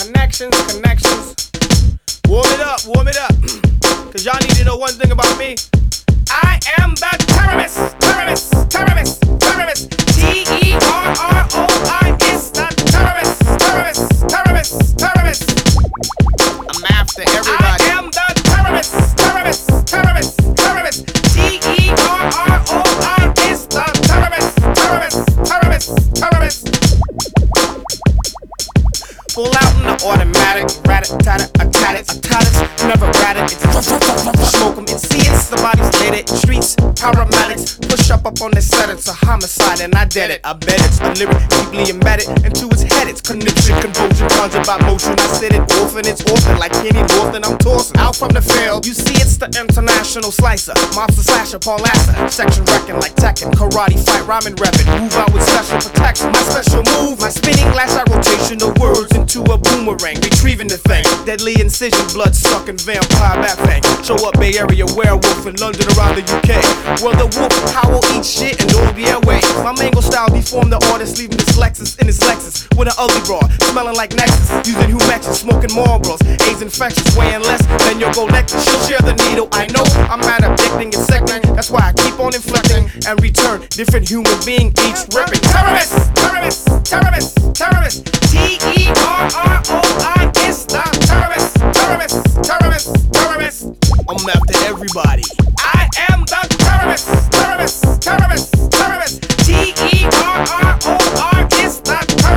Connections. Warm it up. Cause y'all need to know one thing about me. I am the terrorist. T-E-R-R-O-I is the terrorist. I'm after everybody. I am the terrorist. T-E-R-R-O-I is the terrorist. Pull out in the automatic, rat-a-tat-a, I tat it, never rat it, it's smoke 'em, it's somebody's lit it, streets, paramedics, push up on the set, it's a homicide, and I did it, I bet it's a lyric deeply embedded into its head, it's conniption, convulsion, conjured by motion, I said it often, it's often, like Kenny Norton, I'm tossing out from the field, you see it's the international slicer, monster slasher, Paul Lasser, section wrecking like Tekken, karate fight, rhyming reppin', move out with special protection, my special move, my spinning lash out rotational words into a boomerang, retrieving the thing, deadly incision, blood sucking vampire bat fang, show up Bay Area werewolf in London around the UK, well the wolf howl eat shit and all the airways, my mango style deformed the artist, leaving this Lexus in his Lexus, with an ugly broad, smelling like Nexus, using Humexes, smoking Marlboros, AIDS infectious, weighing less than your gold necklace, she'll share the needle, I know, I'm mad addicting, it's sickening, that's why I keep on inflicting, and return, different human being, each ripping, terrorist, T-E-R-R-O-I is the terrorist, I'm after everybody. I am the terrorist, T-E-R-R-O-I is the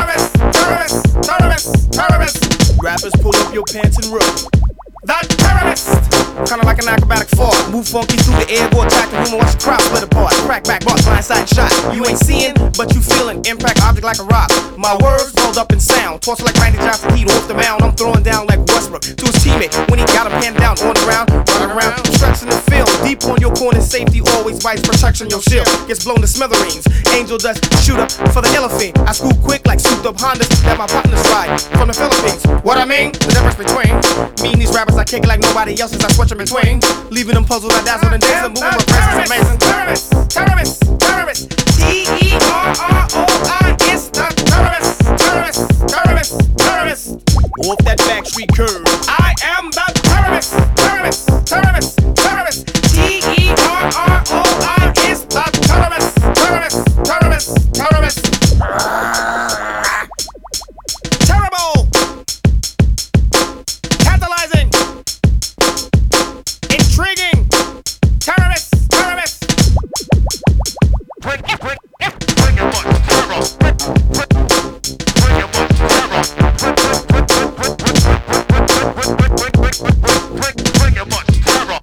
terrorist. Rappers pull up your pants and run. The terrorist. Kinda like an acrobatic fall. Move funky through the air, go attack the room and watch the crowd split apart. Crack back, boss, blindside shot. You ain't seeing, but you feeling. Impact object like a rock. My words rolled up in sound. Toss like Randy Johnson, heat off the mound. I'm throwing down like Westbrook to his teammate. When he got him hand down on the ground, running around, stretching the field. Deep on your corner, safety always vice protection. Your shield gets blown to smithereens. Angel dust, shoot up for the elephant. I scoop quick like souped up Hondas that my partners ride from the Philippines. What I mean, the difference between me and these rappers, I kick it like nobody else's. I switch in between, leaving them puzzled. I dazzle and dance and moving my presence amazing. Terrorist. T-E-R-R-O-I is the terrorist. Off that backstreet curve. I am the terrorist. T-E-R-R-O-I is the terrorist. Terrible. Tantalizing. Intriguing. Terrorist. Bring your butt, terror. Bring your butt, terror. Bring your butt, terror.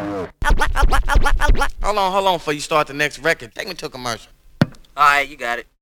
Hold on before you start the next record. Take me to a commercial. Alright, you got it.